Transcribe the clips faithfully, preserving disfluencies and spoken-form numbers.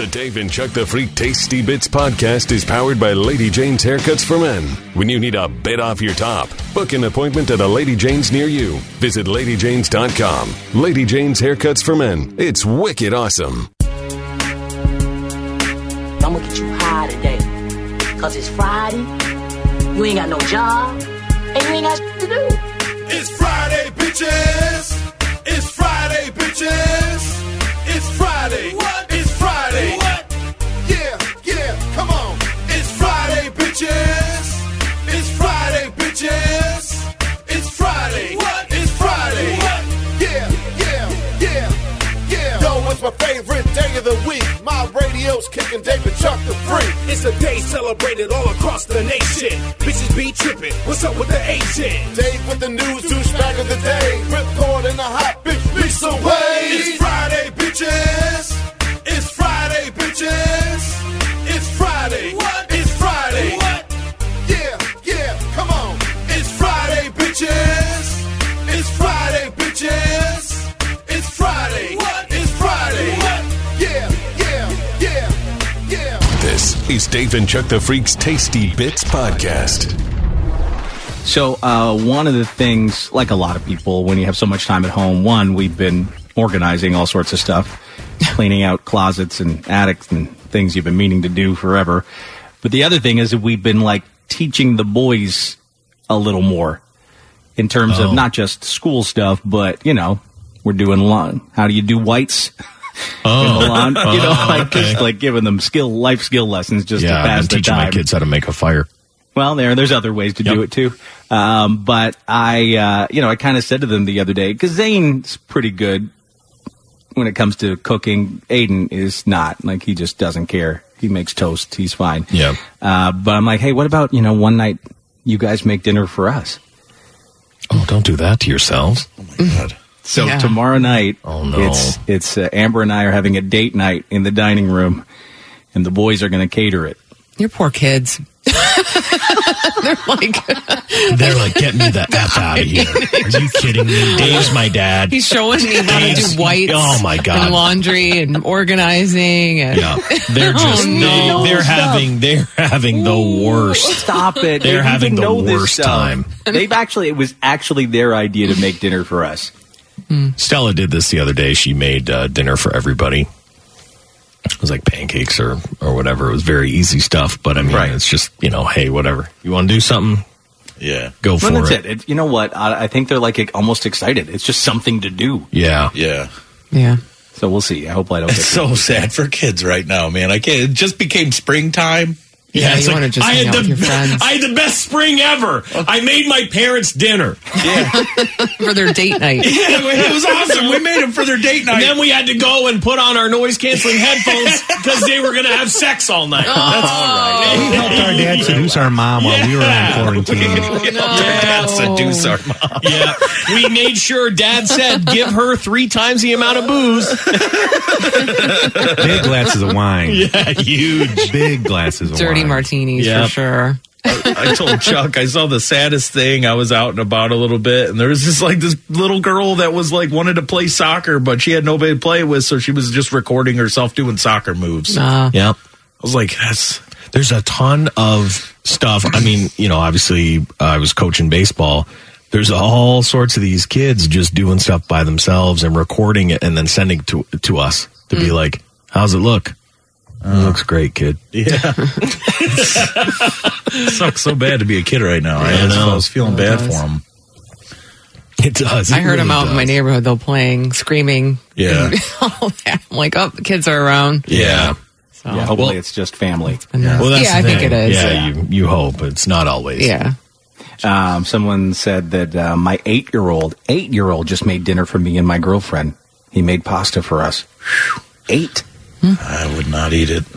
The Dave and Chuck the Freak Tasty Bits podcast is powered by Lady Jane's Haircuts for Men. When you need a bit off your top, book an appointment at a Lady Jane's near you. Visit lady janes dot com. Lady Jane's Haircuts for Men. It's wicked awesome. I'm gonna get you high today. Cause it's Friday. You ain't got no job. And you ain't got shit to do. It's Friday, bitches. It's Friday, bitches. It's Friday. What? It's Friday. What? Yeah, yeah, come on. It's Friday, bitches. It's Friday, bitches. It's Friday. What? It's Friday. What? Yeah, yeah, yeah, yeah. Yo, it's my favorite day of the week. My radio's kicking Dave and Chuck the Freak. It's a day celebrated all across the nation. Bitches be tripping. What's up with the agent? Dave with the news, douchebag of the day. Ripcord in the hot bitch beats away. It's Friday, bitches. It's Friday, bitches. It's Friday. What? It's Friday. What? Yeah, yeah, come on. It's Friday, bitches. It's Friday, bitches. It's Friday. What? It's Friday. What? Yeah, yeah, yeah, yeah. This is Dave and Chuck the Freak's Tasty Bits podcast. So uh, one of the things, like a lot of people, when you have so much time at home, one, we've been organizing all sorts of stuff, cleaning out closets and attics and things you've been meaning to do forever. But the other thing is that we've been like teaching the boys a little more in terms Oh. of not just school stuff, but, you know, we're doing lawn. How do you do whites? Oh, In the lawn? You know, Oh, like okay. just like giving them skill, life skill lessons just yeah, to I've pass been the teaching time. my kids how to make a fire. Well, there, there's other ways to Yep. do it too. Um, but I, uh, you know, I kind of said to them the other day, because Zane's pretty good when it comes to cooking. Aiden is not. Like, he just doesn't care. He makes toast. He's fine. Yeah. Uh, but I'm like, hey, what about, you know, one night you guys make dinner for us? Oh, don't do that to yourselves. Oh my God. So Yeah. tomorrow night, Oh, no. it's, it's uh, Amber and I are having a date night in the dining room, and the boys are going to cater it. Your poor kids. They're like, They're like, get me the F out of here. Are you kidding me? Dave's my dad. he's showing me how to Dave's- do whites. Oh my God. And laundry and organizing. And Yeah. They're just, Oh, no. they, they're having, they're having the worst. Stop it. They're They having even the know this worst stuff. time. They've actually, it was actually their idea to make dinner for us. Stella did this the other day. She made uh, dinner for everybody. It was like pancakes or, or whatever. It was very easy stuff, but I mean, Right. it's just, you know, hey, whatever. You want to do something? Yeah. Go for Well, that's it. it. It- You know what? I, I think they're like almost excited. It's just something to do. Yeah. Yeah. yeah. So we'll see. I hope I don't get It's so sad for kids right now, man. I can't. It just became springtime. Yeah, it's you like, want to just I hang had out with the your friends I had the best spring ever. I made my parents dinner. Yeah. for their date night. It was awesome. We made them for their date And night. then we had to go and put on our noise canceling headphones because they were going to have sex all night. That's all right. We helped our dad seduce our mom while we were on quarantine. We helped our dad seduce our mom. Yeah, we made sure Dad said give her three times the amount of booze. Big glasses of wine. Yeah, huge. Big glasses of Dirty wine. martinis Yep. for sure. I told Chuck I saw the saddest thing. I was out and about a little bit, and there was just like this little girl that was like wanted to play soccer, but she had nobody to play with, so she was just recording herself doing soccer moves. Uh, Yep. I was like, that's There's a ton of stuff. I mean, you know, obviously uh, I was coaching baseball. There's all sorts of these kids just doing stuff by themselves and recording it and then sending to to us to be like, how's it look? It looks great, kid. yeah. It sucks so bad to be a kid right now. I, I was, know. I was feeling It bad does. for him. It does. I It heard really them out does. in my neighborhood, though, playing, screaming. Yeah. and all that. I'm like, oh, the kids are around. Yeah. So, Yeah, hopefully Well- it's just family. and that's- Well, that's yeah, the I think thing. it is. Yeah, Yeah. You, you hope. It's not always. yeah. Um, someone said that uh, my eight-year-old, eight-year-old just made dinner for me and my girlfriend. He made pasta for us. Whew. Eight. I would not eat it.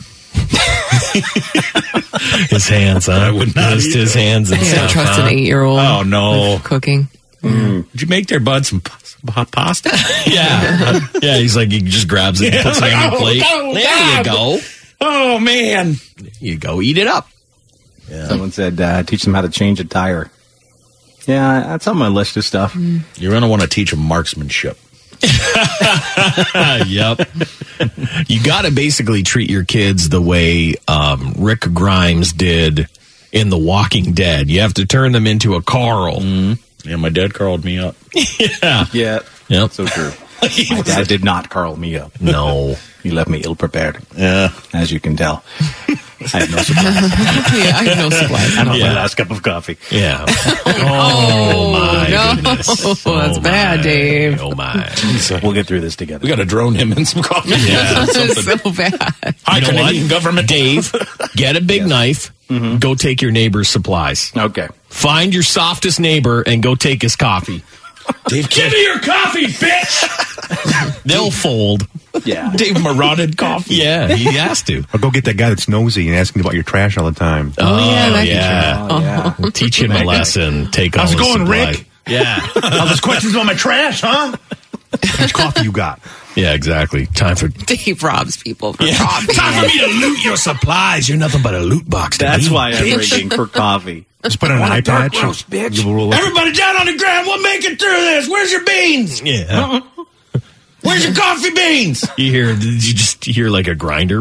His hands, huh? I would not Just either. his hands and I can't stuff. trust huh? an eight-year-old. Oh, no. with cooking. Did you make their bud some pa- some hot pasta? Yeah. Yeah, he's like, he just grabs it and puts it on your oh, plate. oh, there God. you go. Oh, man. There you go. Eat it up. Someone said uh, teach them how to change a tire. Yeah, that's on my list of stuff. You're going to want to teach them marksmanship. Yep. You got to basically treat your kids the way um, Rick Grimes did in The Walking Dead. You have to turn them into a Carl. Yeah, my dad called me up. Yeah. Yeah. Yep. So true. My dad did not curl me up. No. He left me ill prepared. Yeah. As you can tell. I have no supply. Yeah, I have no supplies. I'm on Yeah. my last cup of coffee. Yeah. Oh, my no. goodness. That's Oh, bad, my. Dave. Oh, my. We'll get through this together. We got to drone him in some coffee. Yeah. It's so bad. Hi, You know Canadian what? government. Dave, get a big knife. Mm-hmm. Go take your neighbor's supplies. Okay. Find your softest neighbor and go take his coffee. Dave, Give me your coffee, bitch! They'll fold. Yeah. Dave marauded coffee. Yeah, he has to. Or go get that guy that's nosy and asking about your trash all the time. Oh, yeah, that could yeah. Oh, yeah. Teach him a lesson. Take all How's it his going, supply. Rick? Yeah. All those questions about my trash, huh? How much coffee you got? Yeah, exactly. Time for Dave robs people for coffee. Time for me to loot your supplies. You're nothing but a loot box. to That's me, why I'm bitch. ringing for coffee. Just put on an eye patch. bitch. Give a little- Everybody down on the ground. We'll make it through this. Where's your beans? Yeah. Where's your coffee beans? You hear? You just hear like a grinder.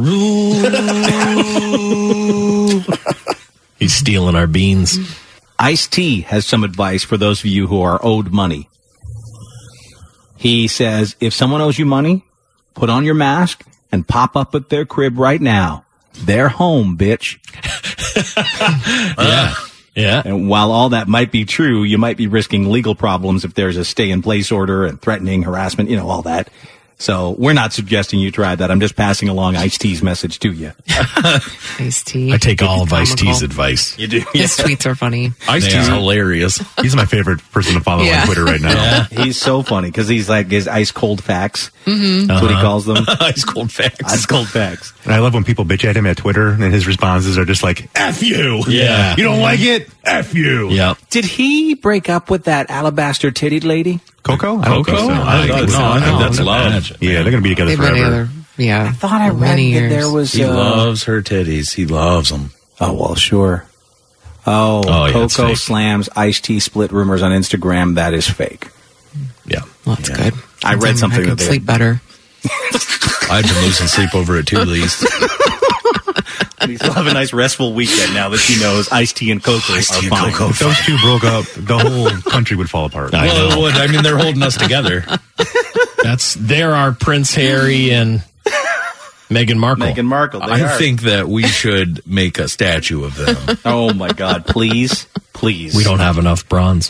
He's stealing our beans. Ice-T has some advice for those of you who are owed money. He says, if someone owes you money, put on your mask and pop up at their crib right now. They're home, bitch. Yeah. Yeah. And while all that might be true, you might be risking legal problems if there's a stay-in-place order and threatening, harassment, you know, all that. So we're not suggesting you try that. I'm just passing along Ice-T's message to you. Ice-T. I take all of Comical. Ice-T's advice. You do? His tweets are funny. Ice-T's They are. hilarious. He's my favorite person to follow Yeah. on Twitter right now. He's so funny because he's like his ice-cold facts. Mm-hmm. That's what he calls them. Ice cold facts. Ice-cold facts. And I love when people bitch at him at Twitter and his responses are just like, F you. Yeah. You don't like it? F you. Yep. Did he break up with that alabaster-tittied lady? Coco? I don't Coco? think so. I I don't think know. so. I think I that's don't love. imagine. Yeah, they're going to be together They've been forever. together. Yeah. I thought I for read many that years. there was... He uh, loves her titties. He loves them. Oh, well, sure. Oh, Oh, yeah, it's Coco fake. slams Ice-T split rumors on Instagram. That is fake. Yeah. Well, that's good. I read Then something I could that they- sleep better. I've been losing sleep over it too, Lise. He'll have a nice restful weekend now that he knows Ice-T and Coco are Ice-T and fine. Coco. If those two broke up, the whole country would fall apart. I Well, know. it would. I mean, they're holding us together. That's there are Prince Harry and Meghan Markle. Meghan Markle. They I are. think that we should make a statue of them. Oh, my God. Please. Please. We don't have enough bronze.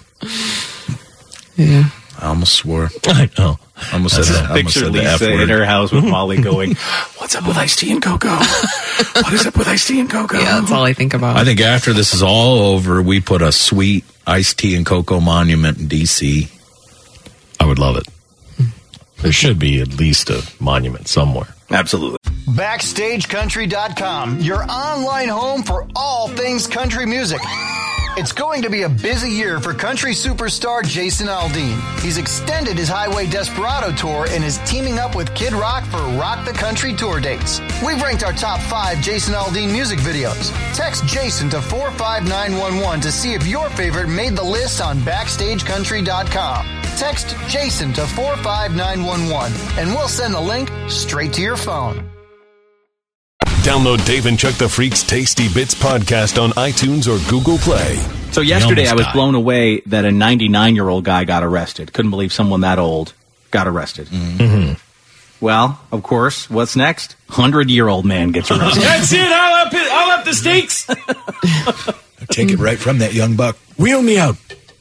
Yeah. I almost swore. I know. I almost said that. I almost Picture said the F Lisa in word. her house with Molly going, what's up with Ice-T and Coco? What is up with Ice-T and Coco? Yeah, that's all I think about. I think after this is all over, we put a sweet Ice-T and Coco monument in D C. I would love it. There should be at least a monument somewhere. Absolutely. Backstage Country dot com, your online home for all things country music. It's going to be a busy year for country superstar Jason Aldean. He's extended his Highway Desperado tour and is teaming up with Kid Rock for Rock the Country tour dates. We've ranked our top five Jason Aldean music videos. Text Jason to four five nine one one to see if your favorite made the list on Backstage Country dot com. Text Jason to four five nine one one and we'll send the link straight to your phone. Download Dave and Chuck the Freak's Tasty Bits podcast on iTunes or Google Play. So yesterday almost I was died. blown away that a ninety-nine-year-old guy got arrested. Couldn't believe someone that old got arrested. Mm-hmm. Well, of course, what's next? hundred-year-old man gets arrested. That's it. I'll up it. I'll up the stakes. Take it right from that young buck. Wheel me out.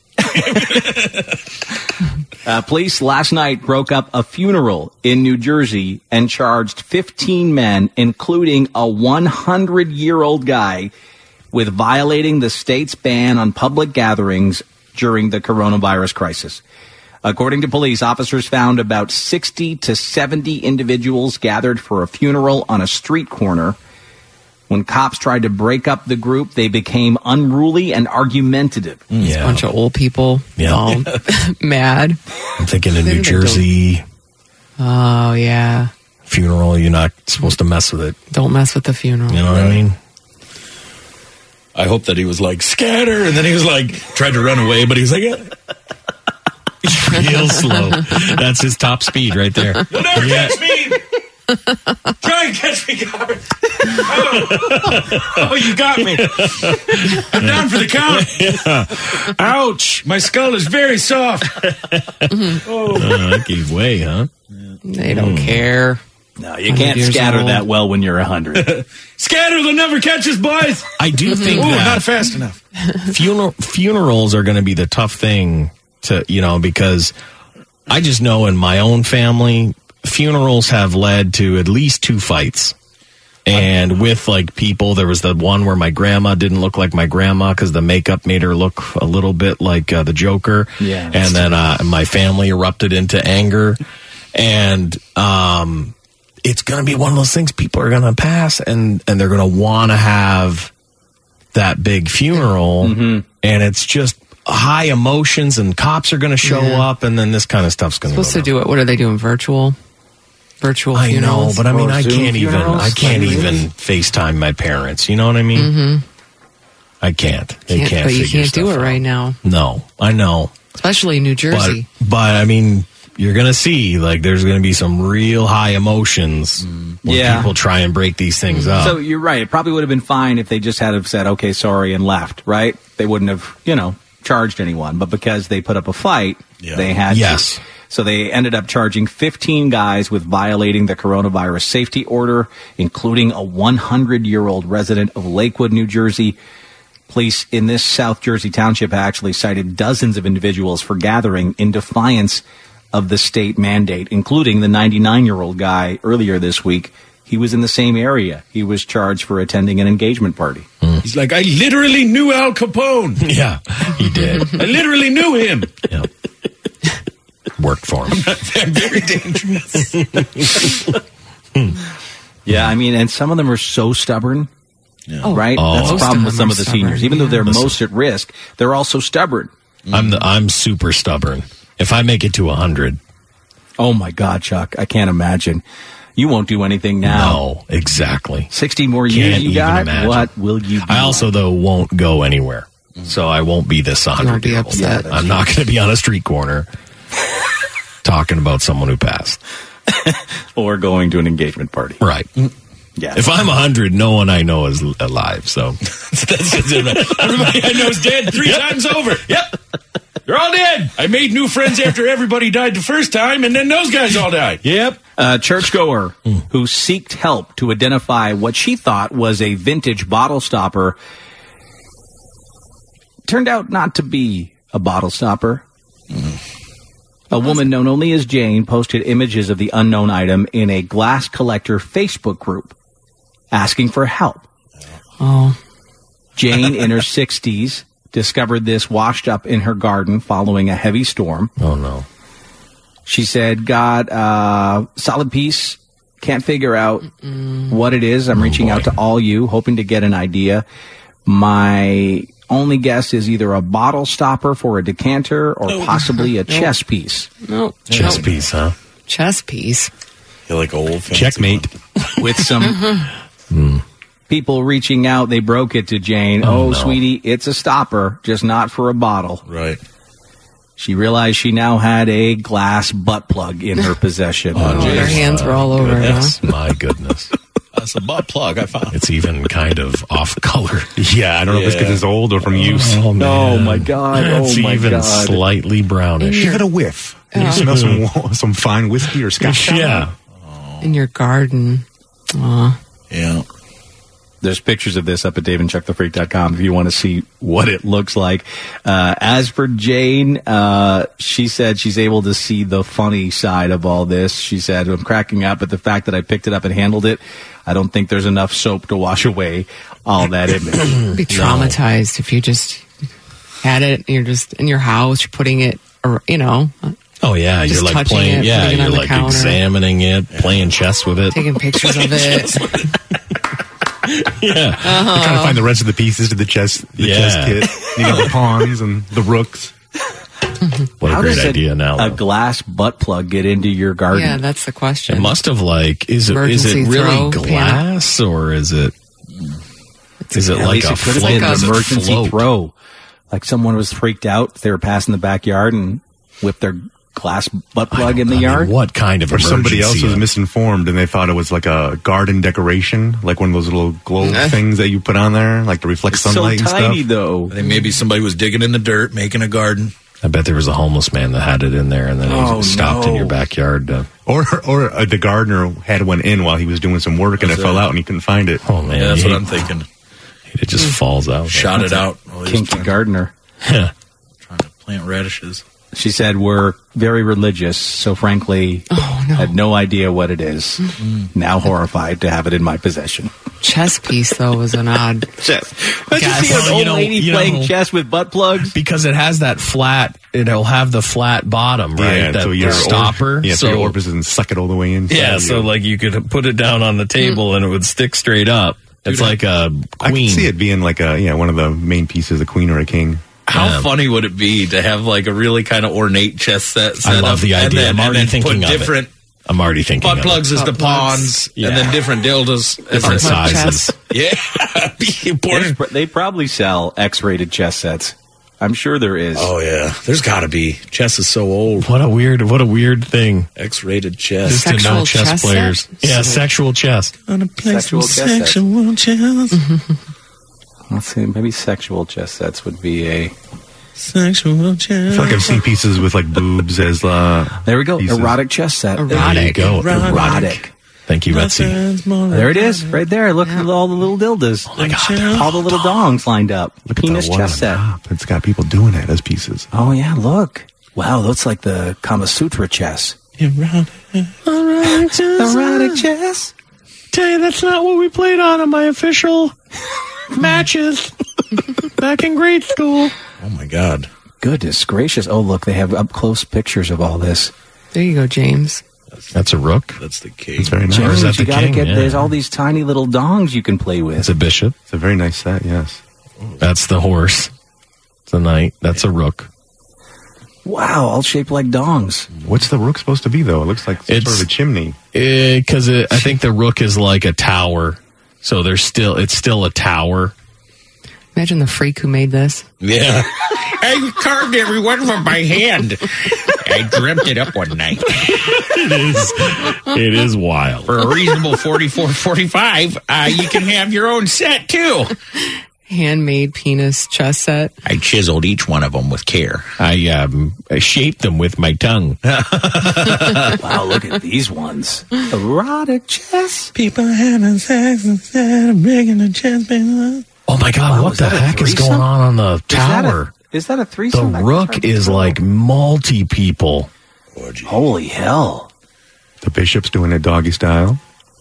Uh, police last night broke up a funeral in New Jersey and charged fifteen men, including a hundred-year-old guy, with violating the state's ban on public gatherings during the coronavirus crisis. According to police, officers found about sixty to seventy individuals gathered for a funeral on a street corner. When cops tried to break up the group, they became unruly and argumentative. It's a bunch of old people Yeah. all mad. I'm thinking in They New don't- Jersey Oh, yeah. funeral, you're not supposed to mess with it. Don't mess with the funeral. You know what I mean? I hope that he was like, scatter. And then he was like, tried to run away, but he was like, eh. Real slow. That's his top speed right there. You'll never Yeah. catch me. Try and catch me, Garrett. Oh. Oh, you got me. I'm down for the count. Ouch. My skull is very soft. Oh, that gave way, huh? They don't care. No, you can't scatter that well when you're a hundred. Scatter, they'll never catch us, boys. I do think Ooh, that not fast enough. funeral funerals are going to be the tough thing to, you know, because I just know in my own family, funerals have led to at least two fights. And with like people, there was the one where my grandma didn't look like my grandma because the makeup made her look a little bit like uh, the Joker. Yeah. And then uh, my family erupted into anger. And um, it's going to be one of those things people are going to pass and, and they're going to want to have that big funeral. Mm-hmm. And it's just high emotions and cops are going to show Yeah. up and then this kind of stuff's going to go Supposed to down. do it. What are they doing? Virtual? Virtual I know, funerals? but I mean, Or I Zoom can't even, funerals? I can't Like, even really? FaceTime my parents. You know what I mean? Mm-hmm. I can't. They Can't- can't. but you figure can't do stuff it out. right now. No, I know, Especially in New but Jersey. but I mean, you're gonna see like there's gonna be some real high emotions when Yeah. people try and break these things up. So you're right. It probably would have been fine if they just had have said, okay, sorry, and left, right? They wouldn't have, you know, charged anyone. But because they put up a fight, Yeah. they had Yes. to. So they ended up charging fifteen guys with violating the coronavirus safety order, including a hundred-year-old resident of Lakewood, New Jersey. Police in this South Jersey township actually cited dozens of individuals for gathering in defiance of the state mandate, including the ninety-nine-year-old guy earlier this week. He was in the same area. He was charged for attending an engagement party. He's like, I literally knew Al Capone. yeah, he did. I literally knew him. Yeah. Worked for him. I'm very dangerous. Yeah, I mean, and some of them are so stubborn, Oh, right? Oh. That's the Most problem of with them some are of the stubborn, seniors. Even though yeah. they're Listen. most at risk, they're also stubborn. I'm the, I'm super stubborn. If I make it to a hundred, Oh, my God, Chuck. I can't imagine. You won't do anything now. no, exactly. sixty more years Can't you even got? imagine. What will you do? I also, though, won't go anywhere. So I won't be this won't hundred be year old. upset. Yeah, I'm not going to be on a street corner talking about someone who passed. Or going to an engagement party. Right. Yeah. If I'm one hundred, no one I know is alive. So that's Everybody I know is dead three times over. Yep. They're all dead. I made new friends after everybody died the first time, and then those guys all died. Yep. A churchgoer who seeked help to identify what she thought was a vintage bottle stopper turned out not to be a bottle stopper. A woman known only as Jane posted images of the unknown item in a glass collector Facebook group asking for help. Oh, Jane, in her sixties, discovered this washed up in her garden following a heavy storm. Oh, no. She said, God, uh, solid piece. Can't figure out what it is. I'm reaching out to all you, hoping to get an idea. My only guess is either a bottle stopper for a decanter or possibly a chess piece. no. Chess no. piece, huh? Chess piece. You're like old fancy Checkmate. With some people reaching out, they broke it to Jane. Oh, no. sweetie, it's a stopper, just not for a bottle. one. Right. She realized she now had a glass butt plug in her possession. Oh, their jeez. hands were all over it. Huh? Goodness. My goodness. That's a butt plug I found. It's even kind of off color. Yeah, I don't know if it's because Yeah. it's old or from use. Oh, man. Oh, my God. Oh, It's my even God. slightly brownish. Give it a whiff. You smell some some fine whiskey or scotch. Yeah. In your garden. Aw. Yeah. There's pictures of this up at dave and chuck the freak dot com if you want to see what it looks like. Uh, as for Jane, uh, she said she's able to see the funny side of all this. She said, I'm cracking up at the fact that I picked it up and handled it. I don't think there's enough soap to wash away all that image. Be traumatized if you just had it and you're just in your house, you're putting it, or, you know, Oh, yeah. Just You're like touching playing, it, yeah, putting it you're on the like counter. examining it, playing chess with it. taking pictures of it. Yeah. You're trying to find the rest of the pieces to the chess, the Yeah. chess kit. You got the pawns and the rooks. What a How great does a, idea now. a though. glass butt plug get into your garden? Yeah, that's the question. It must have like is it is it Emergency really throw glass or is it is it At like least a it could have float? been Does an it emergency float? throw. Like someone was freaked out. They were passing the backyard and whipped their glass butt plug I in the I mean, yard. what kind of Or somebody else emergency? was misinformed and they thought it was like a garden decoration, like one of those little globe things that you put on there, like to reflect It's so sunlight and tiny, stuff. though. I think maybe somebody was digging in the dirt, making a garden. I bet there was a homeless man that had it in there, and then he Oh, stopped no. in your backyard. To, Or or uh, the gardener had one in while he was doing some work and That's it fell right. out and he couldn't find it. oh man, Yeah, that's he- what I'm thinking. It just falls out. Shot it out. while he was Kinky trying, gardener. Yeah. trying to plant radishes. She said we're very religious, so frankly, Oh, no. had no idea what it is. Now horrified to have it in my possession. Chess piece, though, was an odd. Chess. Guys, Just see an well, old you know- lady you playing know- chess with butt plugs. Because it has that flat, it'll have the flat bottom, right? Yeah, that so your the stopper. Or, yeah, so, your orifice doesn't suck it all the way in. yeah, so like you could put it down on the table and it would stick straight up. It's like a I queen. can see it being like a yeah one of the main pieces, a queen or a king. How Yeah. funny would it be to have like a really kind of ornate chess set? set I love up, the and idea. then- I'm already and then thinking put of it. different I'm already thinking butt of plugs it. as the Butt plugs. pawns, Yeah. and then different dildos. as Different the- Butt sizes. chess. Yeah. There's Important. pr- They probably sell X-rated chess sets. I'm sure there is. Oh yeah, there's got to be. Chess is so old. What a weird, what a weird thing. X-rated chess. Just to know Sexual chess chess players. set? Yeah, sexual chess. Sexual chess sets. Sexual chess. Let's see, maybe sexual chess sets would be a. Sexual I chess. feel like I've seen pieces with like boobs as uh There we go. pieces. Erotic chess set. There you Erotic. go. Erotic. Thank you, Betsy. There it is, right there. Look at all the little dildos. Oh my God. All the little dongs lined up. Look at Penis that one chess on set. top. It's got people doing it as pieces. Oh yeah, look. Wow, that's like the Kama Sutra chess. Erotic chess. Tell you, that's not what we played on in my official matches back in grade school. Oh my God. Goodness gracious. Oh look, they have up close pictures of all this. There you go, James. That's a rook. That's the king. It's very nice. Or is that you the gotta king? get Yeah. there's all these tiny little dongs you can play with. It's a bishop. It's a very nice set. Yes. That's the horse. It's a knight. That's a rook. Wow, all shaped like dongs. What's the rook supposed to be though? It looks like some It's- sort of a chimney. Because I think the rook is like a tower. So there's still, it's still a tower. Imagine the freak who made this. Yeah. I carved every one of them by hand. I dreamt it up one night. It is, it is wild. For a reasonable forty-four forty-five, uh, you can have your own set too. Handmade penis chess set. I chiseled each one of them with care. I, um, I shaped them with my tongue. Wow, look at these ones. Erotic chess. People having sex instead of making a chess. Oh my God, Wow, what is the that a heck is threesome? going on on the Is that a- tower? Is that a The threesome? I can rook hardly is tell. like multi people. Holy hell. The bishop's doing it doggy style.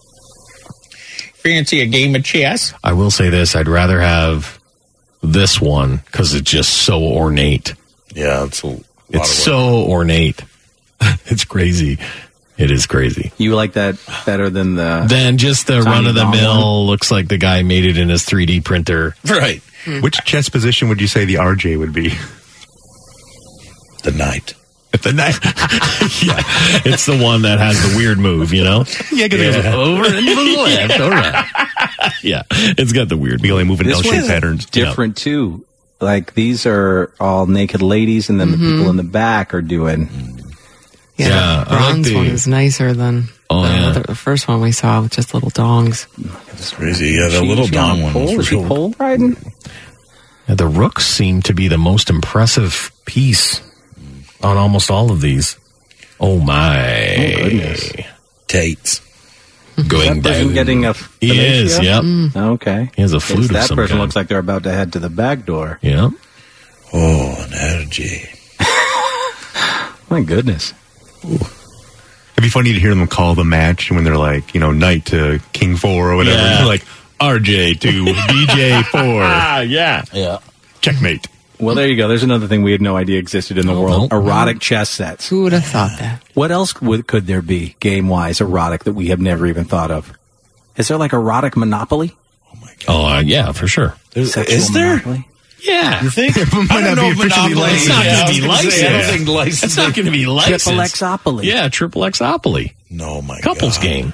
Fancy a game of chess? I will say this: I'd rather have this one because it's just so ornate. Yeah, it's a lot It's so ornate. It's crazy. It is crazy. You like that better than the Then just the Tiny run of the dong mill looks like the guy made it in his three D printer. right. Which chess position would you say the R J would be? The knight. The knife. Yeah, it's the one that has the weird move, you know. Yeah, because it goes over and to the left. All right. Yeah, it's got the weird. Be only moving This L-shaped one's patterns. different too. Like these are all naked ladies, and then the people in the back are doing. Yeah, Yeah, the I like bronze the- one is nicer than Oh, the, yeah. other, the first one we saw with just little dongs. That's crazy. Yeah, the She- little she on dong a one pole? was Is she real. pole riding? Yeah, the rooks seem to be the most impressive piece on almost all of these. Oh my! Oh, goodness. Tates. Going That person down. getting a. He is. fellatio? Yep. Okay. He has a flute of That some person kind. looks like they're about to head to the back door. Yep. Oh, an energy. My goodness. It'd be funny to hear them call the match when they're like, you know, knight to king four or whatever. Yeah. They're like R J to B J four. Ah, yeah. Yeah. Checkmate. Well, there you go. There's another thing we had no idea existed in the world. no. Erotic chess sets. Who would have thought that? What else would, could there be, game-wise, erotic, that we have never even thought of? Is there like erotic Monopoly? Oh, uh, yeah, for sure. Sexual Is there? Monopoly? Yeah. You think? might not be officially licensed. It's not Yeah, going I to be was gonna say, I don't think licensed. licensed. It's not going to be licensed. Triple Xopoly. Yeah, triple Xopoly. No, my Couples God. game.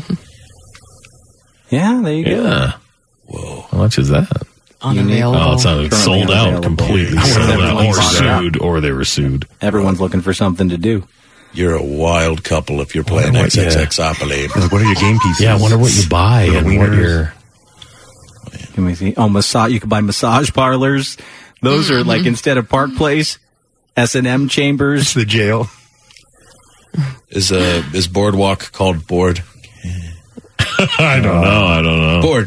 Yeah, there you go. Yeah. Whoa. How much is that? Unavailable. Oh, it's not Currently sold out unavailable. completely. Yeah. Sold out, or Everyone's bought it out. sued, or they were sued. Everyone's looking for something to do. You're a wild couple if you're playing What, yeah. XXXopoly. Like, what are your game pieces? Yeah, I wonder what you buy Little and what wieners. your. Let me see. Oh, massage. You can buy massage parlors. Those are like, instead of Park Place, S and M chambers. It's the jail. Is uh is Boardwalk called Board? I don't know. I don't know. Board.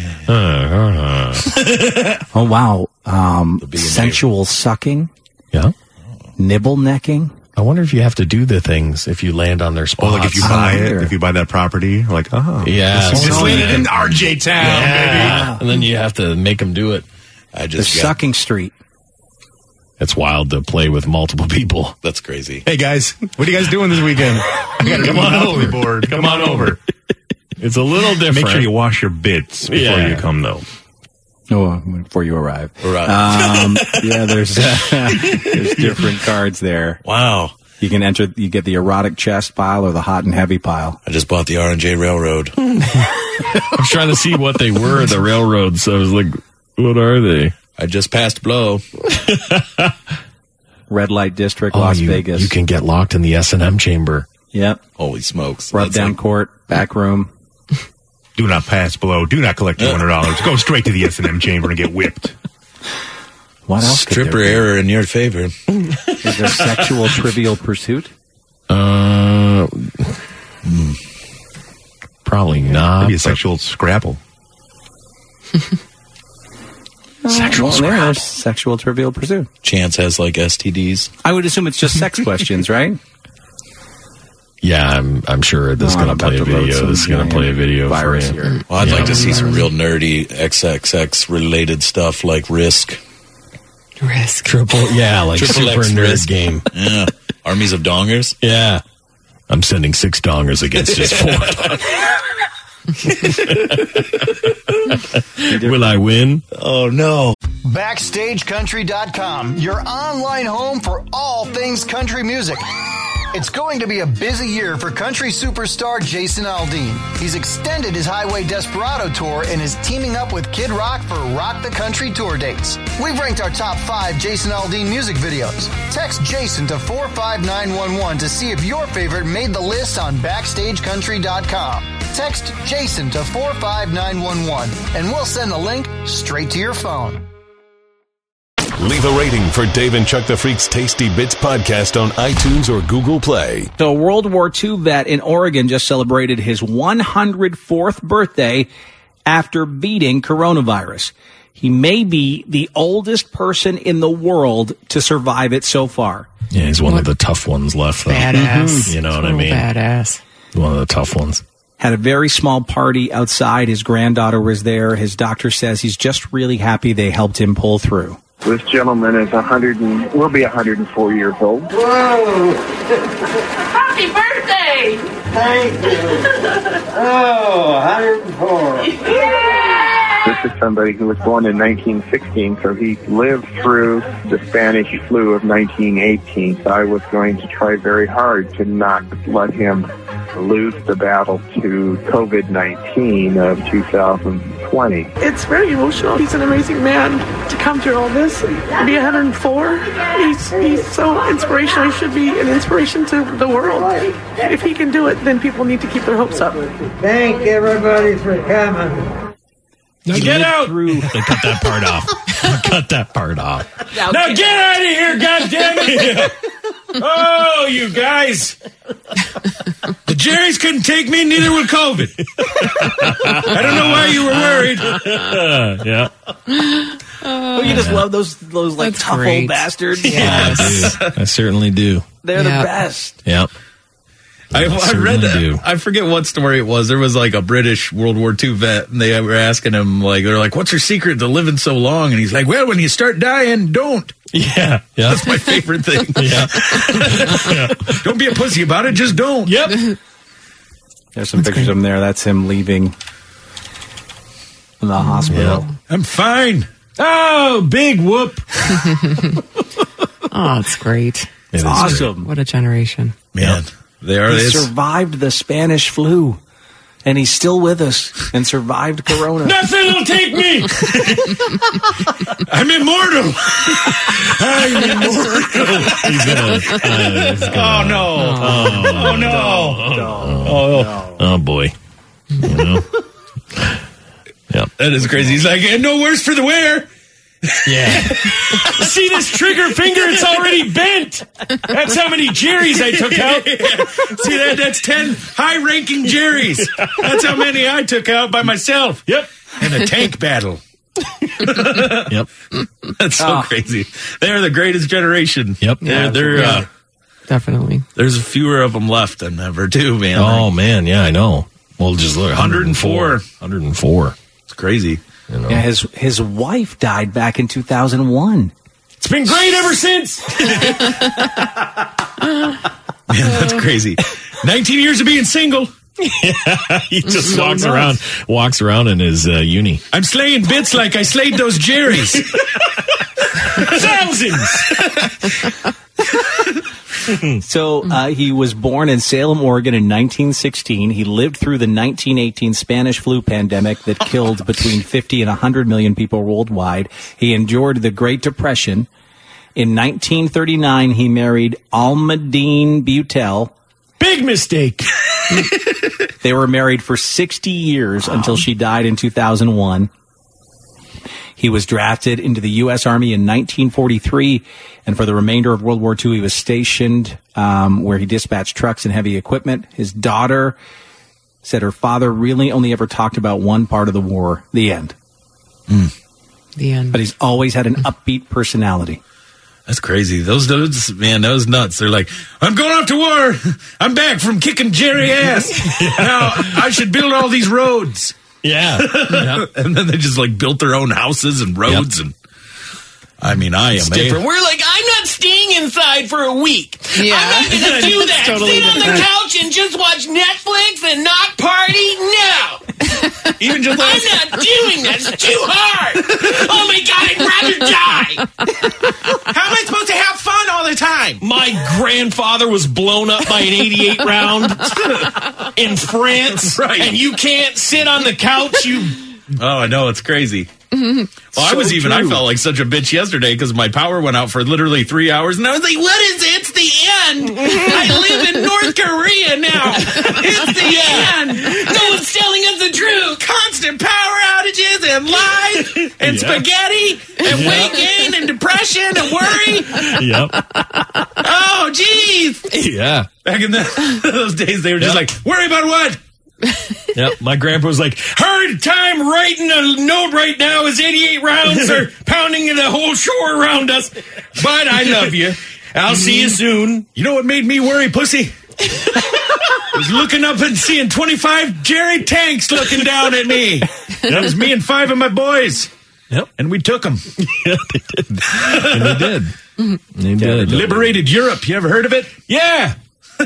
Oh, wow. Um, be a sensual sucking, Yeah. nibble necking. I wonder if you have to do the things if you land on their Or spots. like if you buy it, if you buy that property, like, oh. Yeah. You just Oh, landed yeah. in R J Town, Yeah. And then you have to make them do it. I There's just got, Sucking Street. It's wild to play with multiple people. that's crazy. baby. Hey, guys, what are you guys doing this weekend? I got a Come on Monopoly over. board. Come on over. It's a little different. Make sure you wash your bits before Yeah. you come, though. Oh, before you arrive. Right. Um, yeah, there's there's different cards there. Wow. You can enter. You get the erotic chest pile or the hot and heavy pile. I just bought the R and J Railroad. I was trying to see what they were, the railroads. So I was like, what are they? I just passed blow. Red light district, Oh, Las you, Vegas. You can get locked in the S and M chamber. Yep. Holy smokes. Rub That's down like- court, back room. Do not pass below. Do not collect two hundred dollars. Go straight to the S and M chamber and get whipped. What else? could stripper there be? error in your favor. Is there sexual trivial pursuit? Uh, probably not. Maybe a but- sexual scrabble. Sexual well, yeah, there's sexual trivial pursuit. Chance has like S T Ds. I would assume it's just sex questions, right? Yeah, I'm. I'm sure this is Oh, I'm going to about play a to load video. some This is going to play a video for virus you. here. Well, I'd Yeah. like to see some real nerdy X X X related stuff like Risk. Risk. Triple, yeah, like Triple super X nerd Risk. game. Yeah. Armies of Dongers. Yeah, I'm sending six dongers against just four. Will I win? Oh, no. Backstage Country dot com, your online home for all things country music. It's going to be a busy year for country superstar Jason Aldean. He's extended his Highway Desperado tour and is teaming up with Kid Rock for Rock the Country tour dates. We've ranked our top five Jason Aldean music videos. Text Jason to four five nine one one to see if your favorite made the list on Backstage Country dot com. Text Jason to four five nine one one and we'll send the link straight to your phone. Leave a rating for Dave and Chuck the Freak's Tasty Bits podcast on iTunes or Google Play. So a World War Two vet in Oregon just celebrated his one hundred fourth birthday after beating coronavirus. He may be the oldest person in the world to survive it so far. Yeah, he's one of the tough ones left, though. Badass. You know what I Total mean? Badass. One of the tough ones. Had a very small party outside. His granddaughter was there. His doctor says he's just really happy they helped him pull through. This gentleman is one hundred and will be one hundred four years old. Whoa! Happy birthday! Thank you. Oh, one hundred four. Yeah! This is somebody who was born in nineteen sixteen, so he lived through the Spanish flu of nineteen eighteen. So I was going to try very hard to not let him lose the battle to COVID nineteen of two thousand twenty. It's very emotional. He's an amazing man to come through all this and be one hundred four. He's, he's so inspirational. He should be an inspiration to the world. If he can do it, then people need to keep their hopes up. Thank everybody for coming. Now get out! They cut that part off. They cut that part off. Now, now get out of here, goddammit! Oh, you guys! The Jerry's couldn't take me, neither would COVID. I don't know why you were worried. Yeah. Oh, you just love those those like That's tough great. old bastards. Yes. I do. I certainly do. They're Yeah. the best. Yep. I, I read certainly do. that. I forget what story it was. There was like a British World War Two vet, and they were asking him, like, they're like, "What's your secret to living so long?" And he's like, "Well, when you start dying, don't." Yeah. Yeah. That's my favorite thing. Yeah. Don't be a pussy about it. Just don't. Yep. There's some pictures of him there. That's him leaving the hospital. I'm fine. Oh, big whoop. Oh, it's great. It is Awesome. What a generation. Man, they are. He It's, survived the Spanish flu. And he's still with us and survived Corona. Nothing will take me. I'm immortal. I'm immortal. He's gonna, uh, he's gonna, oh, no. Oh, oh, no. No. Oh, oh. No. oh boy. You know? Yeah. That is crazy. He's like, and no worse for the wear. Yeah. See this trigger finger? It's already bent. That's how many Jerry's I took out. See that? That's ten high-ranking Jerry's. That's how many I took out by myself. Yep. In a tank battle. Yep. That's so Oh. crazy. They're the greatest generation. Yep. Yeah, they're. Yeah. Uh, Definitely. there's fewer of them left than ever, too, man. Oh, man. Yeah, I know. Well, just look. one hundred four. one hundred four. It's crazy. You know? Yeah, his his wife died back in two thousand one. It's been great ever since. Man, that's crazy. nineteen years of being single. He just So walks nuts. around, walks around in his uh, uni. I'm slaying bits like I slayed those Jerry's. Thousands. So uh, he was born in Salem, Oregon in nineteen sixteen. He lived through the nineteen eighteen Spanish flu pandemic that killed between fifty and one hundred million people worldwide. He endured the Great Depression. In nineteen thirty-nine, he married Almadine Butel. Big mistake. They were married for sixty years until she died in two thousand one. He was drafted into the U S Army in nineteen forty-three, and for the remainder of World War Two, he was stationed um, where he dispatched trucks and heavy equipment. His daughter said her father really only ever talked about one part of the war, the end. The end. But he's always had an upbeat personality. That's crazy. Those dudes, man, those nuts. They're like, I'm going off to war. I'm back from kicking Jerry ass. Now I should build all these roads. Yeah. Yep. And then they just like built their own houses and roads. Yep. And I mean, I It's am different. a, We're like, I'm not staying inside for a week. Yeah. I'm not going to do that. Totally Sit on the different. couch and just watch Netflix and not party? No. even just I'm last, not doing that. It's too hard. Oh my God, I'd rather die. how am I supposed to have fun all the time? My grandfather was blown up by an eighty-eight round in France, Right. and you can't sit on the couch. You Oh, I know. It's crazy. Well, I was So even, I true. felt like such a bitch yesterday because my power went out for literally three hours. And I was like, what is it? It's the end. I live in North Korea now. It's the end. no one's telling us the truth. Constant power outages and lies and Yeah. spaghetti and weight gain and depression and worry. Yep. Oh, jeez. Yeah. Back in the, those days, they were just Yep. like, worry about what? Yep. My grandpa was like, hard time writing a note right now as eighty-eight rounds are pounding the whole shore around us. But I love you. I'll see you soon. You know what made me worry, pussy? I was looking up and seeing twenty-five Jerry tanks looking down at me. That was me and five of my boys. Yep. And we took them. Yeah, they did. And they did. They did. Liberated Europe. You ever heard of it? Yeah.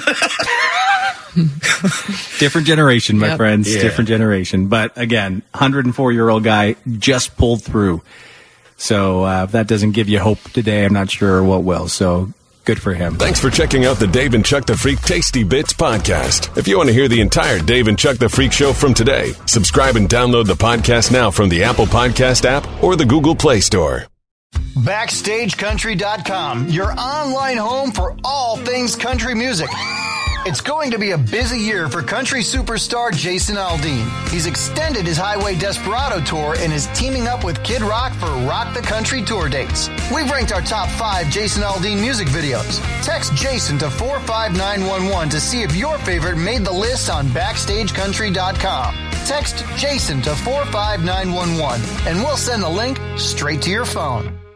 Different generation, my Yep. friends. Yeah. Different generation. But again, one hundred four year old guy just pulled through. So uh, if that doesn't give you hope today, I'm not sure what will. So good for him. Thanks for checking out the Dave and Chuck the Freak Tasty Bits podcast. If you want to hear the entire Dave and Chuck the Freak show from today, subscribe and download the podcast now from the Apple Podcast app or the Google Play Store. Backstage Country dot com, your online home for all things country music. It's going to be a busy year for country superstar Jason Aldean. He's extended his Highway Desperado tour and is teaming up with Kid Rock for Rock the Country tour dates. We've ranked our top five Jason Aldean music videos. Text Jason to four five nine one one to see if your favorite made the list on Backstage Country dot com. Text Jason to four five nine one one and we'll send the link straight to your phone.